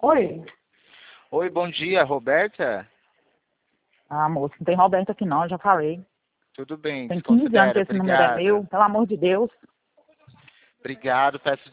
Oi. Oi, bom dia, Roberta? Ah, moço, não tem Roberto aqui não, já falei. Tudo bem, Tem 15 anos que desconsidera, esse número é meu, obrigado. pelo amor de Deus. Obrigado, peço